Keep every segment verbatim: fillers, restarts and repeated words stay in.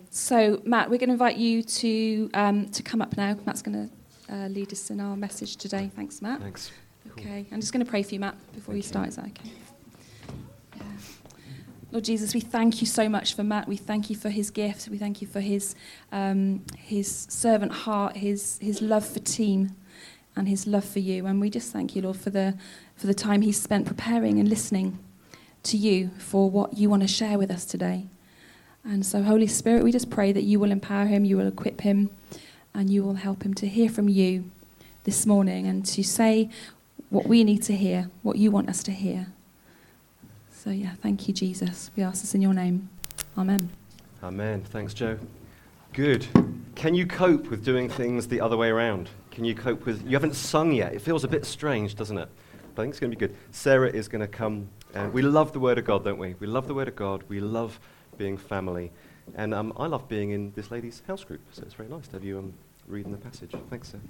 so, Matt, we're going to invite you to um, to come up now. Matt's going to uh, lead us in our message today. Thanks, Matt. Thanks. Okay, I'm just going to pray for you, Matt, before you start. Is that okay? Yeah. Lord Jesus, we thank you so much for Matt. We thank you for his gift. We thank you for his um, his servant heart, his his love for team, and his love for you. And we just thank you, Lord, for the for the time he's spent preparing and listening to you for what you want to share with us today. And so, Holy Spirit, we just pray that you will empower him, you will equip him, and you will help him to hear from you this morning and to say what we need to hear, what you want us to hear. So, yeah, thank you, Jesus. We ask this in your name. Amen. Amen. Thanks, Joe. Good. Can you cope with doing things the other way around? Can you cope with... You haven't sung yet. It feels a bit strange, doesn't it? But I think it's going to be good. Sarah is going to come, and we love the Word of God, don't we? We love the Word of God. We love being family. And um, I love being in this lady's house group, so it's very nice to have you um, reading the passage. Thanks, Sarah.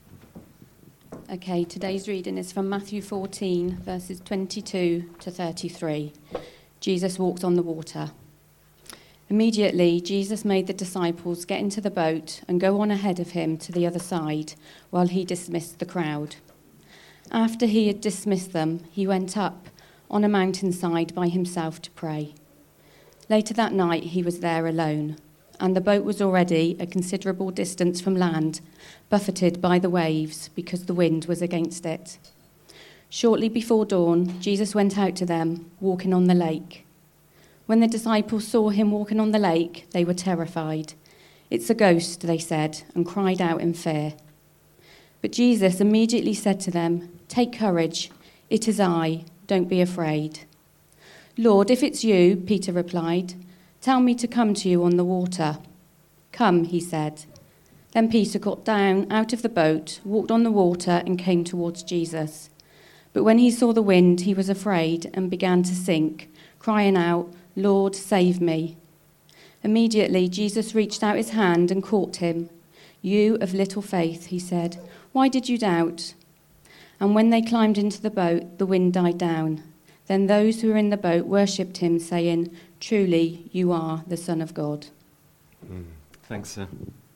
Okay, today's reading is from Matthew fourteen, verses twenty-two to thirty-three. Jesus walks on the water. Immediately, Jesus made the disciples get into the boat and go on ahead of him to the other side while he dismissed the crowd. After he had dismissed them, he went up on a mountainside by himself to pray. Later that night, he was there alone, and the boat was already a considerable distance from land, buffeted by the waves because the wind was against it. Shortly before dawn, Jesus went out to them, walking on the lake. When the disciples saw him walking on the lake, they were terrified. "It's a ghost," they said, and cried out in fear. But Jesus immediately said to them, "Take courage, it is I, don't be afraid." "Lord, if it's you," Peter replied, "tell me to come to you on the water." "Come," he said. Then Peter got down out of the boat, walked on the water, and came towards Jesus. But when he saw the wind, he was afraid and began to sink, crying out, "Lord, save me." Immediately Jesus reached out his hand and caught him. "You of little faith," he said, "why did you doubt?" And when they climbed into the boat, the wind died down. Then those who were in the boat worshipped him, saying, "Truly, you are the Son of God." Mm, thanks, sir.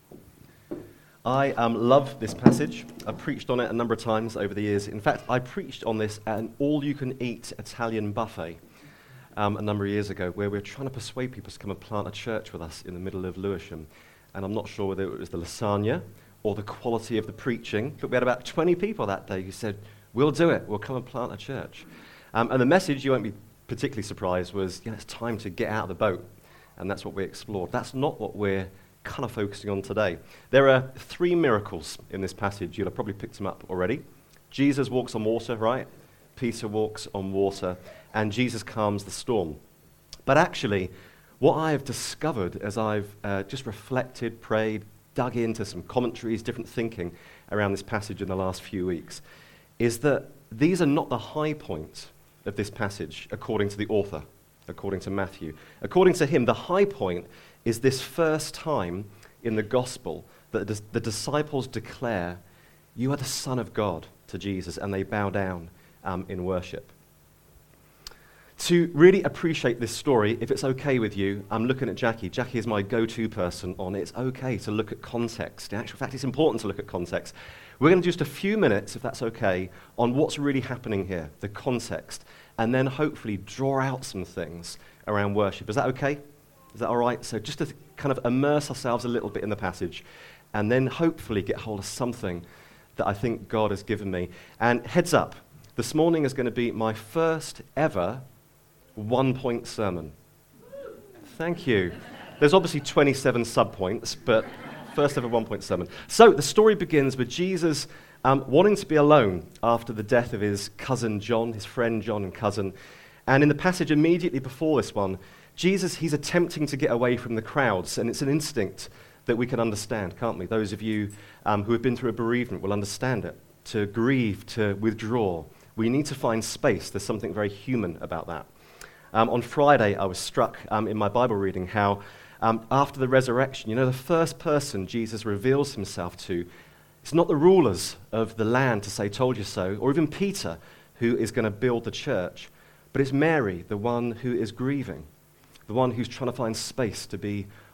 I um, love this passage. I've preached on it a number of times over the years. In fact, I preached on this at an all-you-can-eat Italian buffet um, a number of years ago, where we were trying to persuade people to come and plant a church with us in the middle of Lewisham. And I'm not sure whether it was the lasagna or the quality of the preaching, but we had about twenty people that day who said, "We'll do it, we'll come and plant a church." Um, and the message, you won't be particularly surprised, was, you know, it's time to get out of the boat. And that's what we explored. That's not what we're kind of focusing on today. There are three miracles in this passage. You'll have probably picked them up already. Jesus walks on water, right? Peter walks on water. And Jesus calms the storm. But actually, what I've discovered as I've uh, just reflected, prayed, dug into some commentaries, different thinking around this passage in the last few weeks, is that these are not the high point of this passage, according to the author, according to Matthew. According to him, the high point is this first time in the gospel that the disciples declare, "You are the Son of God," to Jesus, and they bow down um, in worship. To really appreciate this story, if it's okay with you, I'm looking at Jackie. Jackie is my go-to person on it's okay to look at context. In actual fact, it's important to look at context. We're going to do just a few minutes, if that's okay, on what's really happening here, the context, and then hopefully draw out some things around worship. Is that okay? Is that all right? So just to th- kind of immerse ourselves a little bit in the passage, and then hopefully get hold of something that I think God has given me. And heads up, this morning is going to be my first ever one-point sermon. Thank you. There's obviously twenty-seven sub-points, but first ever one-point sermon. So the story begins with Jesus um, wanting to be alone after the death of his cousin John, his friend John and cousin. And in the passage immediately before this one, Jesus, he's attempting to get away from the crowds, and it's an instinct that we can understand, can't we? Those of you um, who have been through a bereavement will understand it. To grieve, to withdraw. We need to find space. There's something very human about that. Um, on Friday, I was struck um, in my Bible reading how um, after the resurrection, you know, the first person Jesus reveals himself to, it's not the rulers of the land to say, "Told you so," or even Peter, who is going to build the church, but it's Mary, the one who is grieving, the one who's trying to find space to be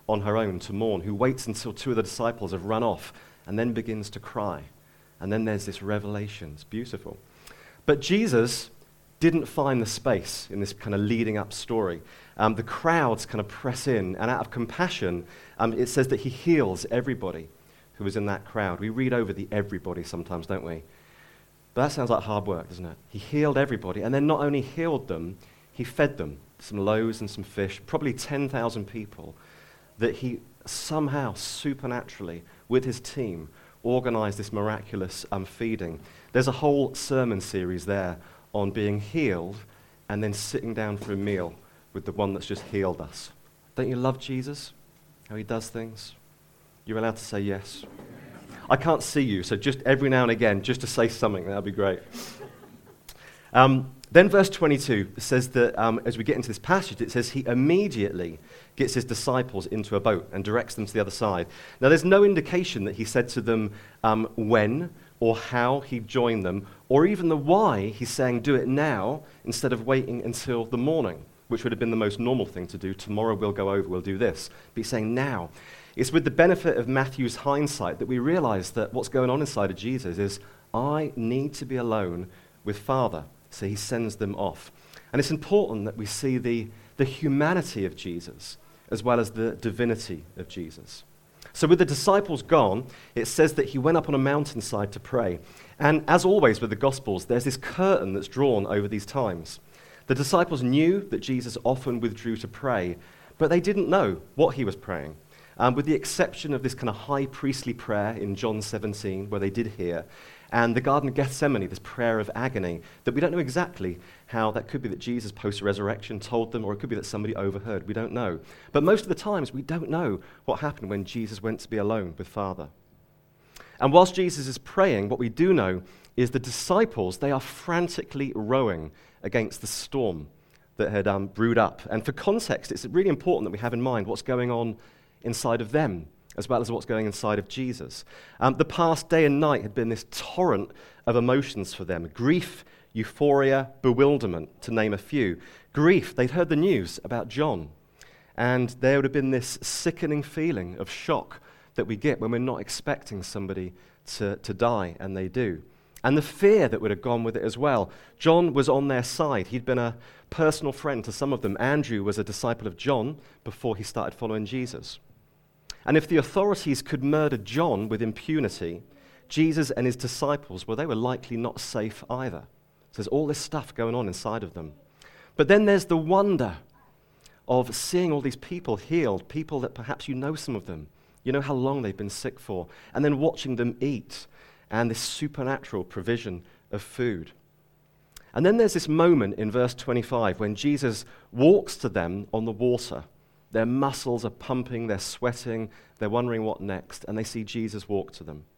on her own to mourn, who waits until two of the disciples have run off and then begins to cry. And then there's this revelation. It's beautiful. But Jesus didn't find the space in this kind of leading up story. Um, the crowds kind of press in, and out of compassion, um, it says that he heals everybody who was in that crowd. We read over the everybody sometimes, don't we? But that sounds like hard work, doesn't it? He healed everybody, and then not only healed them, he fed them some loaves and some fish, probably ten thousand people, that he somehow, supernaturally, with his team, organized this miraculous um, feeding. There's a whole sermon series there on being healed and then sitting down for a meal with the one that's just healed us. Don't you love Jesus? How he does things? You're allowed to say yes. I can't see you, so just every now and again, just to say something, that would be great. Um, then verse twenty-two says that um, as we get into this passage, it says he immediately gets his disciples into a boat and directs them to the other side. Now there's no indication that he said to them um, when or how he joined them, or even the why he's saying do it now instead of waiting until the morning, which would have been the most normal thing to do. Tomorrow we'll go over, we'll do this. But he's saying now. It's with the benefit of Matthew's hindsight that we realize that what's going on inside of Jesus is, I need to be alone with Father. So he sends them off. And it's important that we see the, the humanity of Jesus as well as the divinity of Jesus. So with the disciples gone, it says that he went up on a mountainside to pray. And as always with the Gospels, there's this curtain that's drawn over these times. The disciples knew that Jesus often withdrew to pray, but they didn't know what he was praying. Um, with the exception of this kind of high priestly prayer in John seventeen, where they did hear, and the Garden of Gethsemane, this prayer of agony, that we don't know exactly how that could be that Jesus post-resurrection told them, or it could be that somebody overheard. We don't know. But most of the times, we don't know what happened when Jesus went to be alone with Father. And whilst Jesus is praying, what we do know is the disciples, they are frantically rowing against the storm that had um, brewed up. And for context, it's really important that we have in mind what's going on inside of them, as well as what's going inside of Jesus. Um, the past day and night had been this torrent of emotions for them. Grief, euphoria, bewilderment, to name a few. Grief, they'd heard the news about John. And there would have been this sickening feeling of shock that we get when we're not expecting somebody to, to die, and they do. And the fear that would have gone with it as well. John was on their side. He'd been a personal friend to some of them. Andrew was a disciple of John before he started following Jesus. And if the authorities could murder John with impunity, Jesus and his disciples, well, they were likely not safe either. So there's all this stuff going on inside of them. But then there's the wonder of seeing all these people healed, people that perhaps you know some of them. You know how long they've been sick for. And then watching them eat, and this supernatural provision of food. And then there's this moment in verse twenty-five when Jesus walks to them on the water. Their muscles are pumping, they're sweating, they're wondering what next, and they see Jesus walk to them.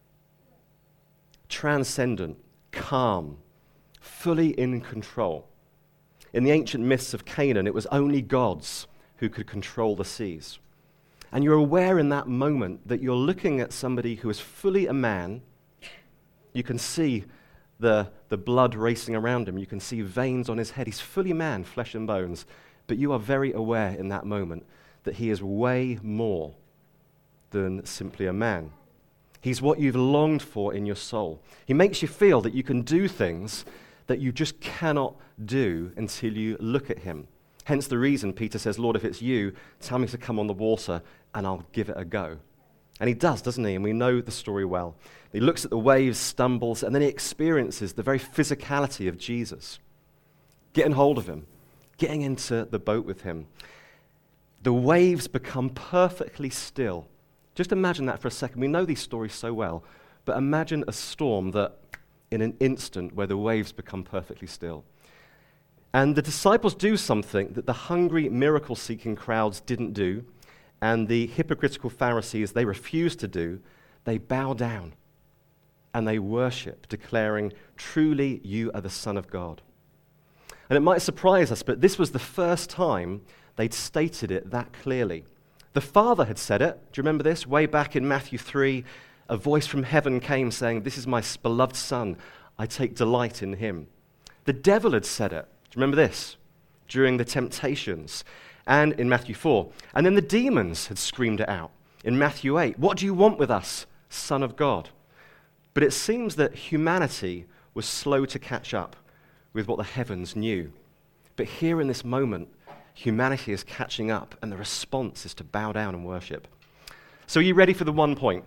Transcendent, calm, fully in control. In the ancient myths of Canaan, it was only gods who could control the seas. And you're aware in that moment that you're looking at somebody who is fully a man. You can see the, the blood racing around him. You can see veins on his head. He's fully man, flesh and bones. But you are very aware in that moment that he is way more than simply a man. He's what you've longed for in your soul. He makes you feel that you can do things that you just cannot do until you look at him. Hence the reason Peter says, Lord, if it's you, tell me to come on the water and I'll give it a go. And he does, doesn't he? And we know the story well. He looks at the waves, stumbles, and then he experiences the very physicality of Jesus. Getting hold of him. Getting into the boat with him. The waves become perfectly still. Just imagine that for a second. We know these stories so well, but imagine a storm that in an instant where the waves become perfectly still. And the disciples do something that the hungry, miracle-seeking crowds didn't do, and the hypocritical Pharisees, they refused to do. They bow down and they worship, declaring, truly you are the Son of God. And it might surprise us, but this was the first time they'd stated it that clearly. The Father had said it. Do you remember this? Way back in Matthew three, a voice from heaven came saying, this is my beloved Son. I take delight in him. The devil had said it. Do you remember this? During the temptations. and in Matthew four. And then the demons had screamed it out in Matthew eight. What do you want with us, Son of God? But it seems that humanity was slow to catch up with what the heavens knew. But here in this moment, humanity is catching up, and the response is to bow down and worship. So are you ready for the one point?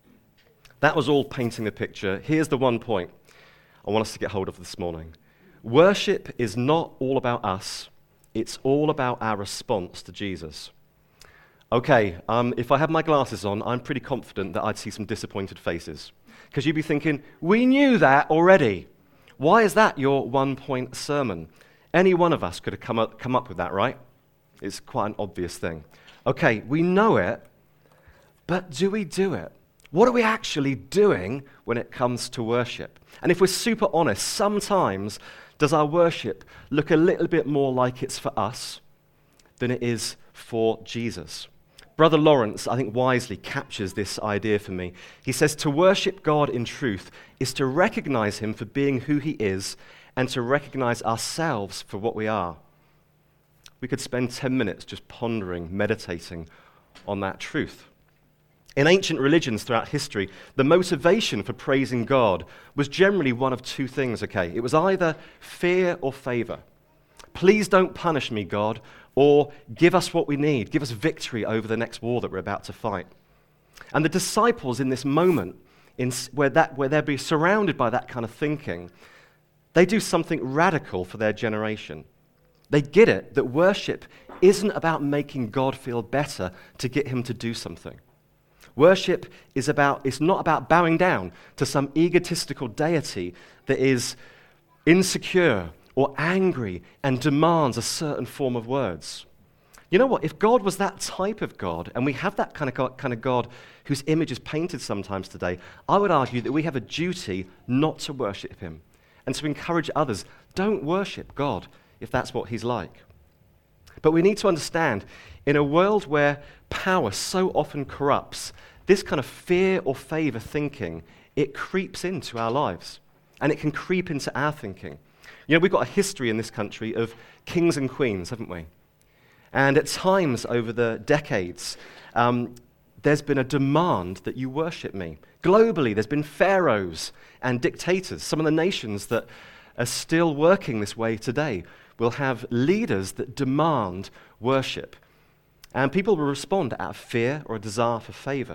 That was all painting the picture. Here's the one point I want us to get hold of this morning. Worship is not all about us. It's all about our response to Jesus. Okay, um, if I had my glasses on, I'm pretty confident that I'd see some disappointed faces. Because you'd be thinking, we knew that already. Why is that your one-point sermon? Any one of us could have come up, come up with that, right? It's quite an obvious thing. Okay, we know it, but do we do it? What are we actually doing when it comes to worship? And if we're super honest, sometimes does our worship look a little bit more like it's for us than it is for Jesus? Brother Lawrence, I think, wisely captures this idea for me. He says to worship God in truth is to recognize him for being who he is and to recognize ourselves for what we are. We could spend ten minutes just pondering, meditating on that truth. In ancient religions throughout history, the motivation for praising God was generally one of two things, okay? It was either fear or favor. Please don't punish me, God, or give us what we need. Give us victory over the next war that we're about to fight. And the disciples in this moment, in, where, that, where they're being surrounded by that kind of thinking, they do something radical for their generation. They get it that worship isn't about making God feel better to get him to do something. Worship is about, it's not about bowing down to some egotistical deity that is insecure or angry and demands a certain form of words. You know what? If God was that type of God, and we have that kind of God, kind of God whose image is painted sometimes today, I would argue that we have a duty not to worship him and to encourage others, don't worship God if that's what he's like. But we need to understand, in a world where power so often corrupts, this kind of fear or favor thinking, it creeps into our lives. And it can creep into our thinking. You know, we've got a history in this country of kings and queens, haven't we? And at times over the decades, um, there's been a demand that you worship me. Globally, there's been pharaohs and dictators. Some of the nations that are still working this way today will have leaders that demand worship. And people will respond out of fear or a desire for favor.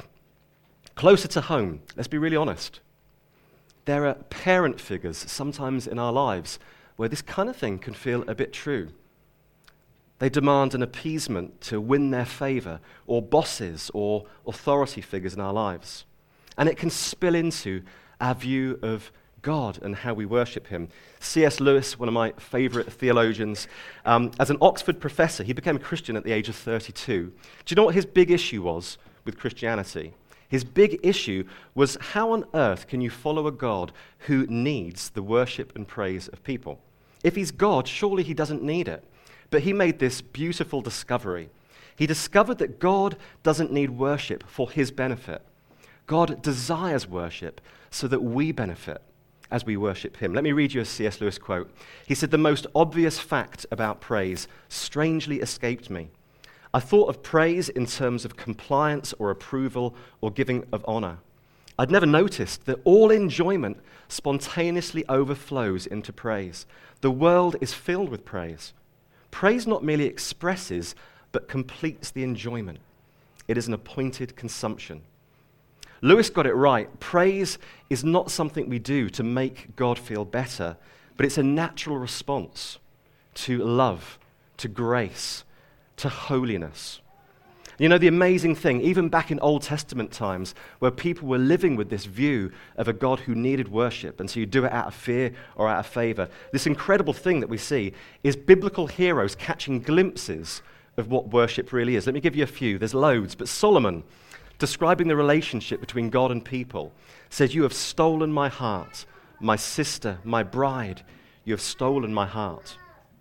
Closer to home, let's be really honest. There are parent figures sometimes in our lives where this kind of thing can feel a bit true. They demand an appeasement to win their favor, or bosses or authority figures in our lives. And it can spill into our view of God and how we worship him. C S Lewis, one of my favorite theologians, um, as an Oxford professor, he became a Christian at the age of thirty-two. Do you know what his big issue was with Christianity? His big issue was, how on earth can you follow a God who needs the worship and praise of people? If he's God, surely he doesn't need it. But he made this beautiful discovery. He discovered that God doesn't need worship for his benefit. God desires worship so that we benefit as we worship him. Let me read you a C S Lewis quote. He said, "The most obvious fact about praise strangely escaped me. I thought of praise in terms of compliance or approval or giving of honor. I'd never noticed that all enjoyment spontaneously overflows into praise. The world is filled with praise. Praise not merely expresses, but completes the enjoyment. It is an appointed consumption." Lewis got it right. Praise is not something we do to make God feel better, but it's a natural response to love, to grace, to holiness. You know, the amazing thing, even back in Old Testament times, where people were living with this view of a God who needed worship, and so you do it out of fear or out of favor, this incredible thing that we see is biblical heroes catching glimpses of what worship really is. Let me give you a few. There's loads, but Solomon, describing the relationship between God and people, says, "You have stolen my heart, my sister, my bride. You have stolen my heart."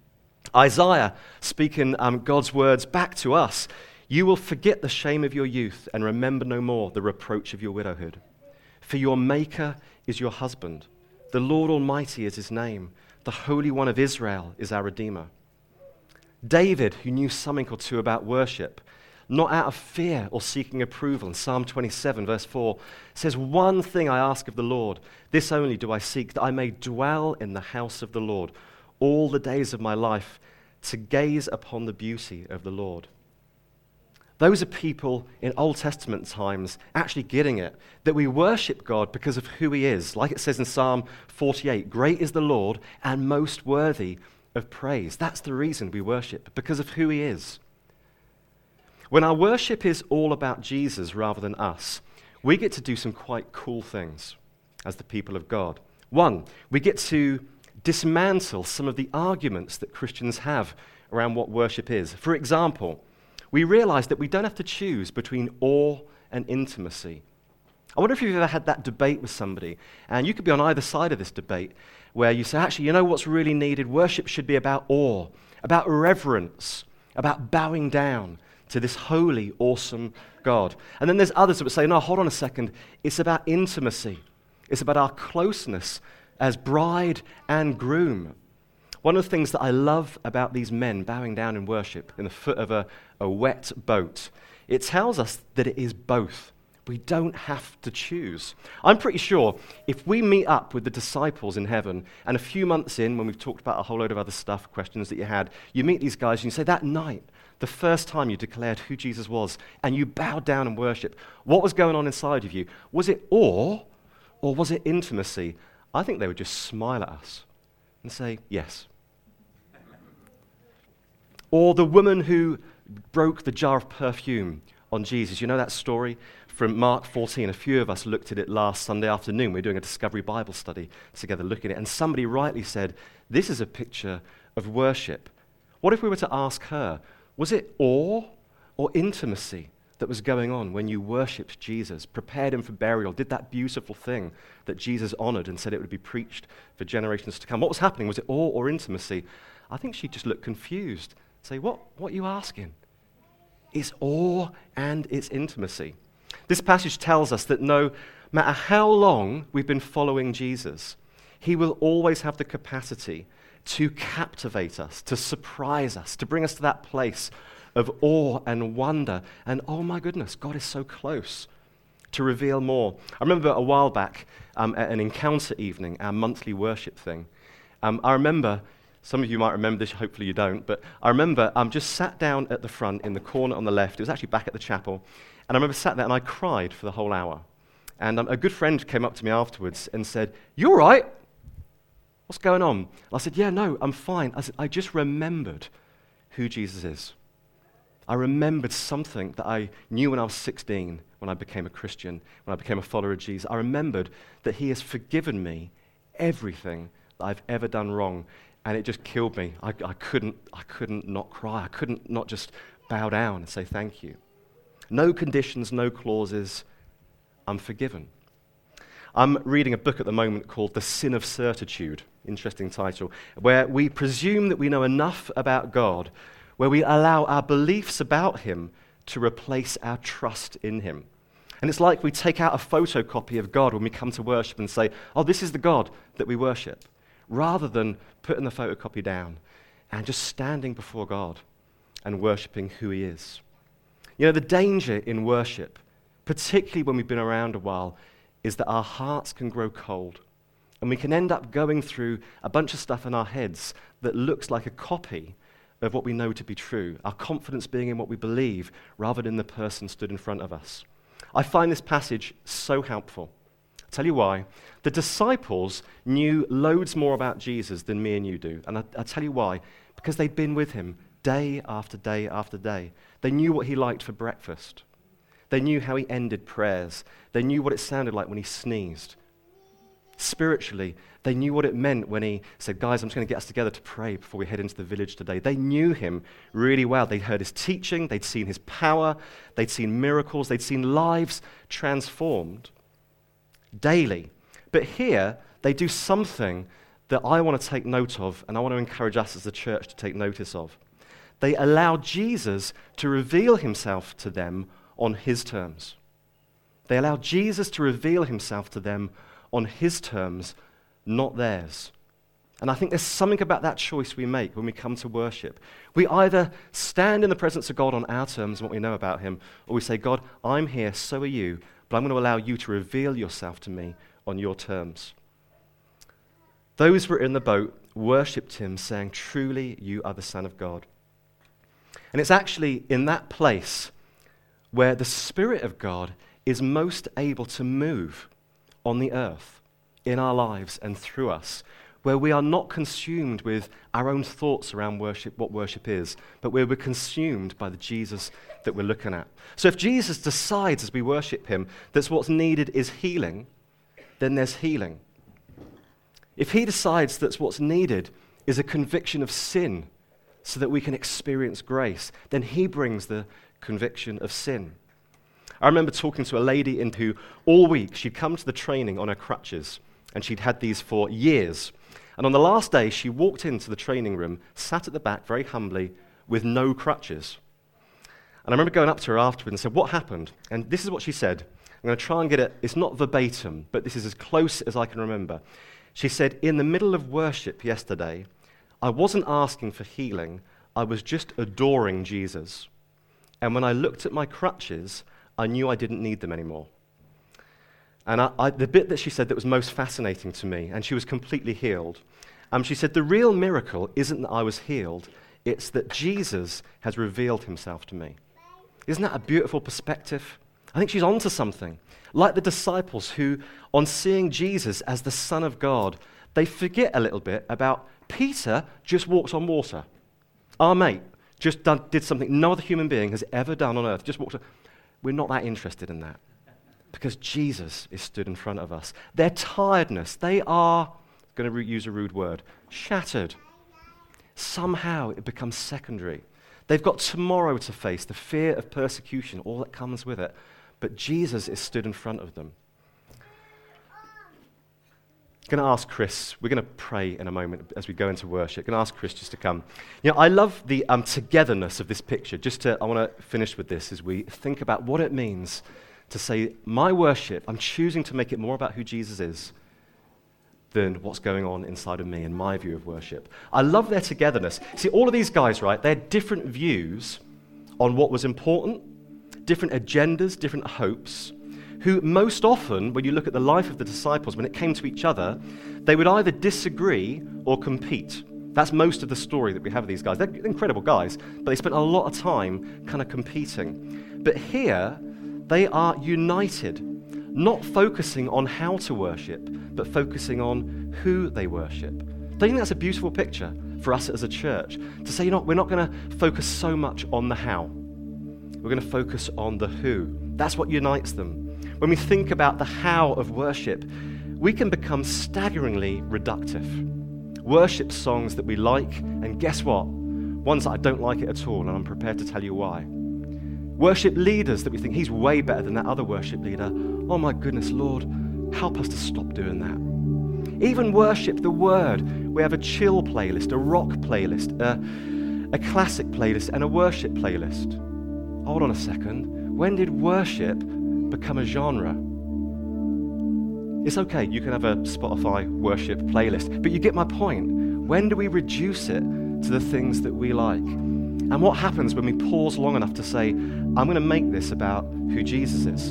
Isaiah, speaking um, God's words back to us, "You will forget the shame of your youth and remember no more the reproach of your widowhood. For your Maker is your husband. The Lord Almighty is his name. The Holy One of Israel is our Redeemer." David, who knew something or two about worship, not out of fear or seeking approval. In Psalm twenty-seven, verse four, says, "One thing I ask of the Lord, this only do I seek, that I may dwell in the house of the Lord all the days of my life, to gaze upon the beauty of the Lord." Those are people in Old Testament times actually getting it, that we worship God because of who he is. Like it says in Psalm forty-eight, "Great is the Lord and most worthy of praise." That's the reason we worship, because of who he is. When our worship is all about Jesus rather than us, we get to do some quite cool things as the people of God. One, we get to dismantle some of the arguments that Christians have around what worship is. For example, we realize that we don't have to choose between awe and intimacy. I wonder if you've ever had that debate with somebody, and you could be on either side of this debate, where you say, actually, you know what's really needed? Worship should be about awe, about reverence, about bowing down to this holy, awesome God. And then there's others that would say, no, hold on a second, it's about intimacy. It's about our closeness as bride and groom. One of the things that I love about these men bowing down in worship in the foot of a, a wet boat, it tells us that it is both. We don't have to choose. I'm pretty sure if we meet up with the disciples in heaven, and a few months in, when we've talked about a whole load of other stuff, questions that you had, you meet these guys and you say, that night, the first time you declared who Jesus was, and you bowed down and worshiped, what was going on inside of you? Was it awe, or was it intimacy? I think they would just smile at us and say, yes. Or the woman who broke the jar of perfume on Jesus. You know that story from Mark fourteen? A few of us looked at it last Sunday afternoon. We were doing a Discovery Bible study together looking at it, and somebody rightly said, this is a picture of worship. What if we were to ask her, was it awe or intimacy that was going on when you worshipped Jesus, prepared him for burial, did that beautiful thing that Jesus honored and said it would be preached for generations to come? What was happening? Was it awe or intimacy? I think she'd just look confused. Say, what, what are you asking? It's awe and it's intimacy. This passage tells us that no matter how long we've been following Jesus, he will always have the capacity to captivate us, to surprise us, to bring us to that place of awe and wonder. And oh my goodness, God is so close to reveal more. I remember a while back um, at an encounter evening, our monthly worship thing. Um, I remember, some of you might remember this, hopefully you don't, but I remember I um, just sat down at the front in the corner on the left. It was actually back at the chapel. And I remember sat there and I cried for the whole hour. And um, a good friend came up to me afterwards and said, "You all right? What's going on?" And I said, "Yeah, no, I'm fine." I said, "I just remembered who Jesus is. I remembered something that I knew when I was sixteen, when I became a Christian, when I became a follower of Jesus. I remembered that he has forgiven me everything that I've ever done wrong." And it just killed me. I, I couldn't, I couldn't not cry. I couldn't not just bow down and say thank you. No conditions, no clauses. I'm forgiven. I'm reading a book at the moment called The Sin of Certitude, interesting title, where we presume that we know enough about God, where we allow our beliefs about him to replace our trust in him. And it's like we take out a photocopy of God when we come to worship and say, oh, this is the God that we worship, rather than putting the photocopy down and just standing before God and worshiping who he is. You know, the danger in worship, particularly when we've been around a while, is that our hearts can grow cold, and we can end up going through a bunch of stuff in our heads that looks like a copy of what we know to be true, our confidence being in what we believe rather than the person stood in front of us. I find this passage so helpful. I'll tell you why. The disciples knew loads more about Jesus than me and you do, and I, I'll tell you why. Because they'd been with him day after day after day. They knew what he liked for breakfast. They knew how he ended prayers. They knew what it sounded like when he sneezed. Spiritually, they knew what it meant when he said, guys, I'm just going to get us together to pray before we head into the village today. They knew him really well. They'd heard his teaching. They'd seen his power. They'd seen miracles. They'd seen lives transformed daily. But here, they do something that I want to take note of, and I want to encourage us as a church to take notice of. They allow Jesus to reveal himself to them on his terms. They allow Jesus to reveal himself to them on his terms, not theirs. And I think there's something about that choice we make when we come to worship. We either stand in the presence of God on our terms and what we know about him, or we say, God, I'm here, so are you, but I'm going to allow you to reveal yourself to me on your terms. Those who were in the boat worshipped him, saying, truly, you are the Son of God. And it's actually in that place where the Spirit of God is most able to move on the earth, in our lives and through us, where we are not consumed with our own thoughts around worship, what worship is, but where we're consumed by the Jesus that we're looking at. So if Jesus decides as we worship him that what's needed is healing, then there's healing. If he decides that what's needed is a conviction of sin so that we can experience grace, then he brings the conviction of sin. I remember talking to a lady in who all week she'd come to the training on her crutches, and she'd had these for years. And on the last day, she walked into the training room, sat at the back very humbly, with no crutches. And I remember going up to her afterwards and said, what happened? And this is what she said. I'm going to try and get it, it's not verbatim, but this is as close as I can remember. She said, in the middle of worship yesterday, I wasn't asking for healing, I was just adoring Jesus. And when I looked at my crutches, I knew I didn't need them anymore. And I, I, the bit that she said that was most fascinating to me, and she was completely healed, um, she said, the real miracle isn't that I was healed, it's that Jesus has revealed himself to me. Isn't that a beautiful perspective? I think she's onto something. Like the disciples who, on seeing Jesus as the Son of God, they forget a little bit about Peter just walked on water. Our mate just done, did something no other human being has ever done on earth, just walked on. We're not that interested in that because Jesus is stood in front of us. Their tiredness, they are, going to re- use a rude word, shattered. Somehow it becomes secondary. They've got tomorrow to face, the fear of persecution, all that comes with it. But Jesus is stood in front of them. I'm going to ask Chris, we're going to pray in a moment as we go into worship. I'm going to ask Chris just to come. You know, I love the um, togetherness of this picture. Just to, I want to finish with this as we think about what it means to say, my worship, I'm choosing to make it more about who Jesus is than what's going on inside of me and my view of worship. I love their togetherness. See, all of these guys, right, they had different views on what was important, different agendas, different hopes, who most often, when you look at the life of the disciples, when it came to each other, they would either disagree or compete. That's most of the story that we have of these guys. They're incredible guys, but they spent a lot of time kind of competing. But here, they are united, not focusing on how to worship, but focusing on who they worship. Don't you think that's a beautiful picture for us as a church? To say, you know, we're not going to focus so much on the how. We're going to focus on the who. That's what unites them. When we think about the how of worship, we can become staggeringly reductive. Worship songs that we like, and guess what? Ones that I don't like it at all, and I'm prepared to tell you why. Worship leaders that we think, he's way better than that other worship leader. Oh my goodness, Lord, help us to stop doing that. Even worship the word. We have a chill playlist, a rock playlist, a, a classic playlist, and a worship playlist. Hold on a second. When did worship become a genre? It's okay, you can have a Spotify worship playlist, but you get my point. When do we reduce it to the things that we like? And what happens when we pause long enough to say, I'm going to make this about who Jesus is?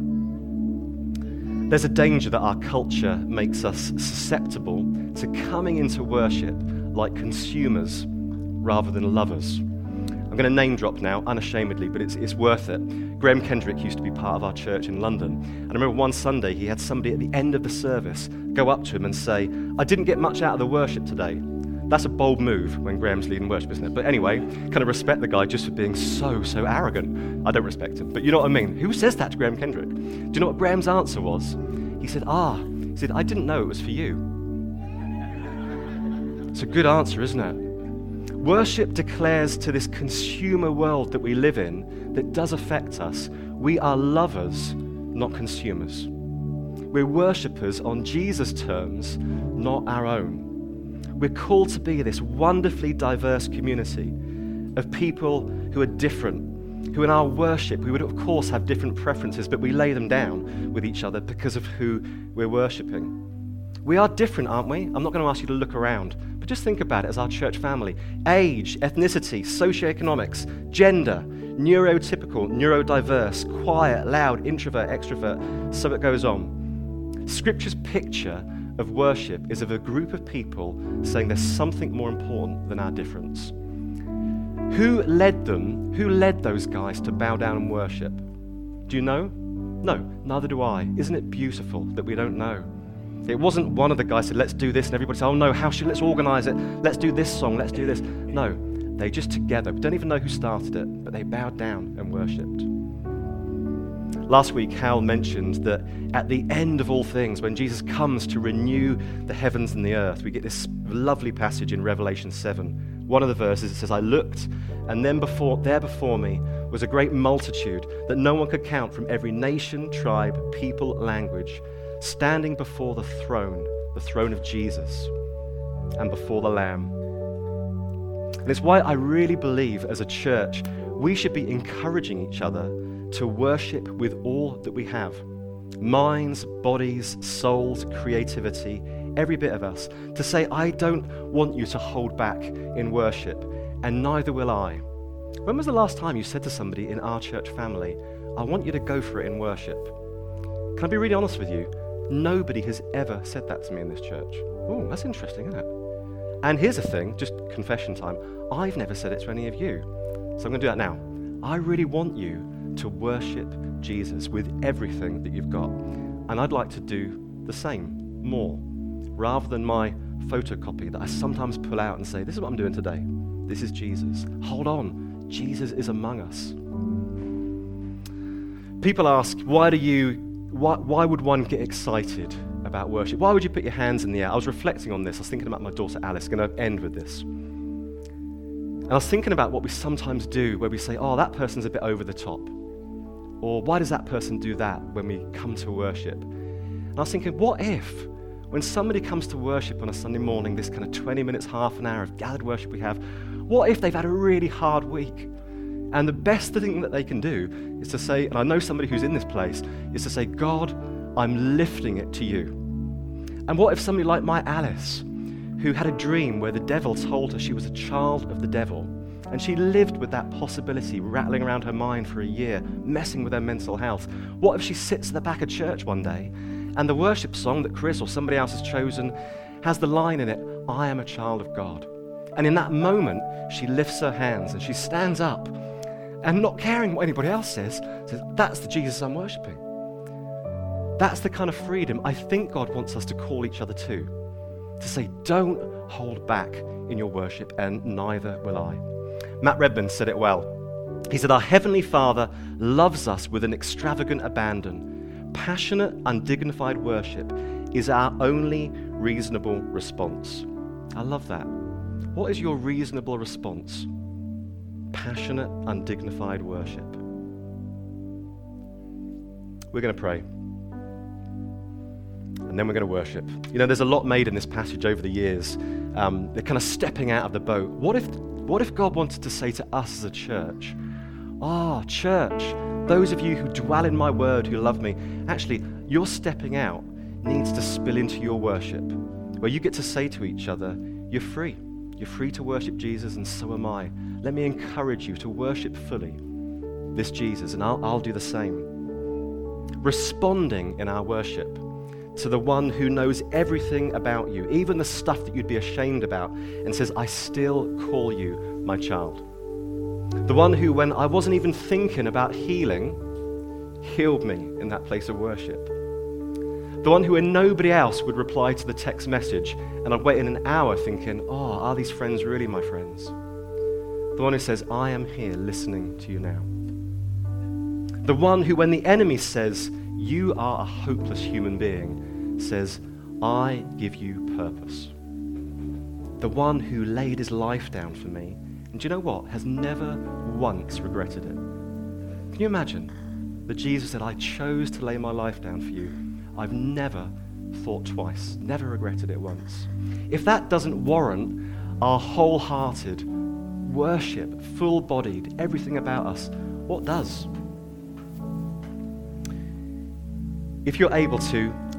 There's a danger that our culture makes us susceptible to coming into worship like consumers rather than lovers. I'm going to name drop now, unashamedly, but it's, it's worth it. Graham Kendrick used to be part of our church in London. And I remember one Sunday he had somebody at the end of the service go up to him and say, I didn't get much out of the worship today. That's a bold move when Graham's leading worship, isn't it? But anyway, kind of respect the guy just for being so, so arrogant. I don't respect him, but you know what I mean. Who says that to Graham Kendrick? Do you know what Graham's answer was? He said, ah, he said, I didn't know it was for you. It's a good answer, isn't it? Worship declares to this consumer world that we live in that does affect us, we are lovers, not consumers. We're worshippers on Jesus' terms, not our own. We're called to be this wonderfully diverse community of people who are different, who in our worship, we would of course have different preferences, but we lay them down with each other because of who we're worshipping. We are different, aren't we? I'm not going to ask you to look around, but just think about it as our church family. Age, ethnicity, socioeconomics, gender, neurotypical, neurodiverse, quiet, loud, introvert, extrovert, so it goes on. Scripture's picture of worship is of a group of people saying there's something more important than our difference. Who led them? Who led those guys to bow down and worship? Do you know? No, neither do I. Isn't it beautiful that we don't know? It wasn't one of the guys said, let's do this, and everybody said, oh no, how should, let's organize it, let's do this song, let's do this. No, they just together, we don't even know who started it, but they bowed down and worshipped. Last week, Hal mentioned that at the end of all things, when Jesus comes to renew the heavens and the earth, we get this lovely passage in Revelation seven. One of the verses, it says, I looked, and then before, there before me was a great multitude that no one could count from every nation, tribe, people, language, standing before the throne, the throne of Jesus, and before the Lamb. And it's why I really believe as a church, we should be encouraging each other to worship with all that we have. Minds, bodies, souls, creativity, every bit of us, to say, I don't want you to hold back in worship, and neither will I. When was the last time you said to somebody in our church family, I want you to go for it in worship? Can I be really honest with you? Nobody has ever said that to me in this church. Oh, that's interesting, isn't it? And here's the thing, just confession time, I've never said it to any of you. So I'm going to do that now. I really want you to worship Jesus with everything that you've got. And I'd like to do the same, more, rather than my photocopy that I sometimes pull out and say, this is what I'm doing today. This is Jesus. Hold on, Jesus is among us. People ask, why do you, why, why would one get excited about worship? Why would you put your hands in the air? I was reflecting on this. I was thinking about my daughter Alice. Going to end with this. And I was thinking about what we sometimes do where we say, oh, that person's a bit over the top. Or why does that person do that when we come to worship? And I was thinking, what if when somebody comes to worship on a Sunday morning, this kind of twenty minutes, half an hour of gathered worship we have, what if they've had a really hard week? And the best thing that they can do is to say, and I know somebody who's in this place, is to say, God, I'm lifting it to you. And what if somebody like my Alice, who had a dream where the devil told her she was a child of the devil, and she lived with that possibility rattling around her mind for a year, messing with her mental health. What if she sits at the back of church one day, and the worship song that Chris or somebody else has chosen has the line in it, I am a child of God. And in that moment, she lifts her hands and she stands up, and not caring what anybody else says, says, that's the Jesus I'm worshiping. That's the kind of freedom I think God wants us to call each other to. To say, don't hold back in your worship, and neither will I. Matt Redman said it well. He said, our Heavenly Father loves us with an extravagant abandon. Passionate, undignified worship is our only reasonable response. I love that. What is your reasonable response? Passionate, undignified worship. We're going to pray. And then we're going to worship. You know, there's a lot made in this passage over the years. Um, they're kind of stepping out of the boat. What if, what if God wanted to say to us as a church, ah, oh, church, those of you who dwell in my word, who love me, actually, your stepping out needs to spill into your worship, where you get to say to each other, you're free. You're free to worship Jesus, and so am I. Let me encourage you to worship fully this Jesus, and I'll, I'll do the same. Responding in our worship to the one who knows everything about you, even the stuff that you'd be ashamed about, and says, I still call you my child. The one who, when I wasn't even thinking about healing, healed me in that place of worship. The one who, when nobody else would reply to the text message, and I'd wait in an hour thinking, oh, are these friends really my friends? The one who says, I am here listening to you now. The one who, when the enemy says, you are a hopeless human being, says, I give you purpose. The one who laid his life down for me, and do you know what? Has never once regretted it. Can you imagine that Jesus said, I chose to lay my life down for you. I've never thought twice, never regretted it once. If that doesn't warrant our wholehearted worship, full-bodied, everything about us, what does? If you're able to,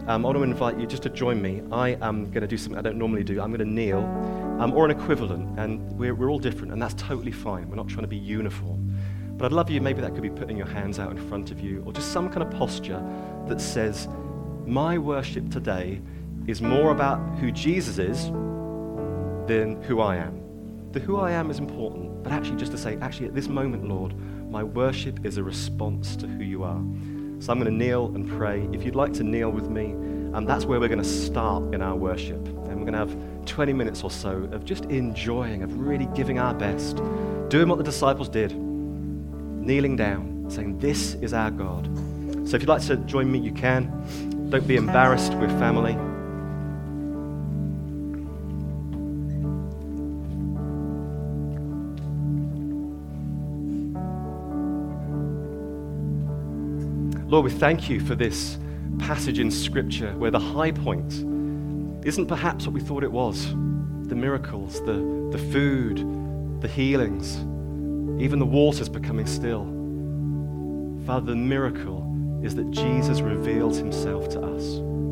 um, I want to invite you just to join me. I am going to do something I don't normally do. I'm going to kneel, um, or an equivalent, and we're, we're all different, and that's totally fine. We're not trying to be uniform. But I'd love you, maybe that could be putting your hands out in front of you, or just some kind of posture that says, my worship today is more about who Jesus is than who I am. The who I am is important, but actually just to say, actually at this moment, Lord, my worship is a response to who you are. So I'm going to kneel and pray. If you'd like to kneel with me, um, that's where we're going to start in our worship. And we're going to have twenty minutes or so of just enjoying, of really giving our best, doing what the disciples did, kneeling down, saying, this is our God. So if you'd like to join me, you can. Don't be embarrassed, we're family. Lord, we thank you for this passage in Scripture where the high point isn't perhaps what we thought it was. The miracles, the, the food, the healings, even the waters becoming still. Father, the miracle is that Jesus reveals himself to us.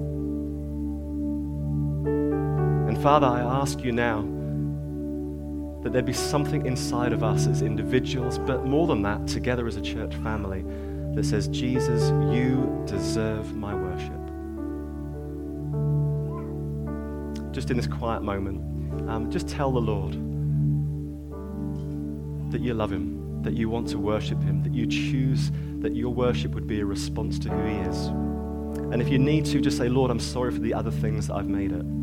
And Father, I ask you now that there be something inside of us as individuals, but more than that, together as a church family, that says, Jesus, you deserve my worship. Just in this quiet moment, um, just tell the Lord that you love him, that you want to worship him, that you choose that your worship would be a response to who he is. And if you need to, just say, Lord, I'm sorry for the other things that I've made it.